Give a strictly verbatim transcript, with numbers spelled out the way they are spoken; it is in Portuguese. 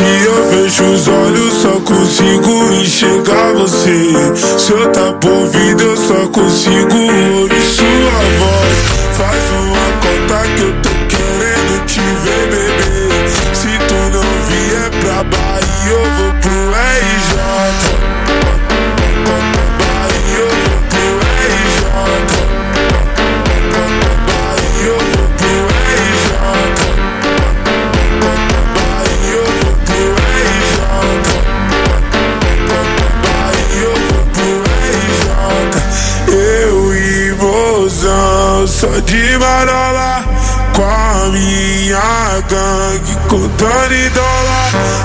Se eu fecho os olhos só consigo enxergar você. Se eu tapo o ouvido eu só consigo ouvir sua voz. Faz uma conta que eu tô querendo te ver, bebê. Se tu não vier pra Bahia eu vou pro R J. Bahia eu vou pro R J. Bahia eu vou pro R J. Bahia eu vou pro R J. Bahia eu vou pro R J. Eu e mozão, só de marola, com a minha gangue, contando em dólar.